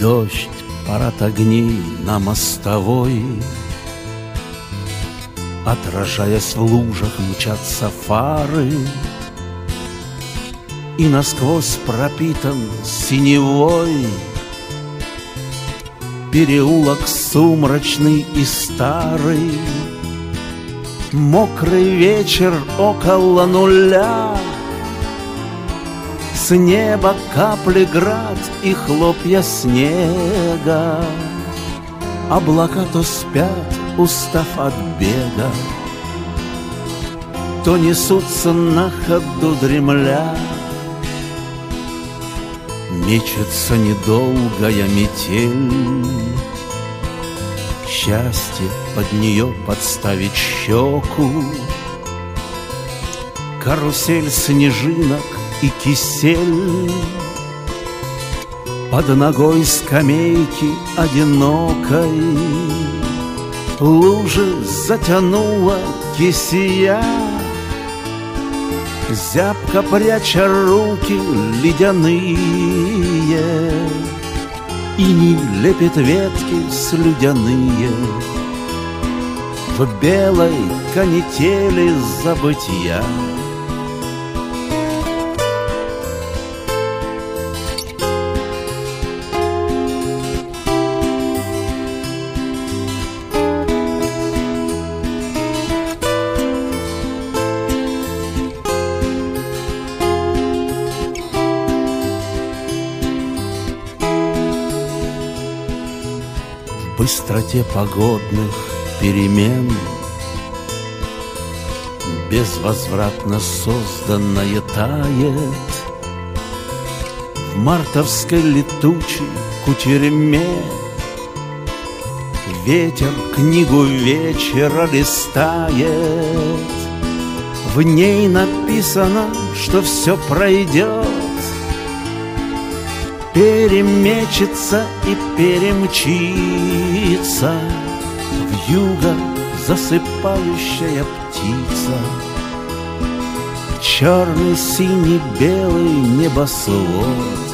Дождь, парад огней на мостовой, отражаясь в лужах, мчатся фары, и насквозь пропитан синевой переулок сумрачный и старый. Мокрый вечер около нуля, с неба капли град и хлопья снега. Облака то спят, устав от бега, то несутся на ходу дремля. Мечется недолгая метель, счастье под нее подставить щеку. Карусель снежинок и кисель, под ногой скамейки одинокой. Лужи затянула кисия, зябко пряча руки ледяные. Иней лепит ветки слюдяные в белой канители забытья. В быстроте погодных перемен безвозвратно созданное тает в мартовской летучей кутерьме. Ветер книгу вечера листает, в ней написано, что все пройдет. Перемечется и перемчится вьюга засыпающая птица. Черный, синий, белый небосвод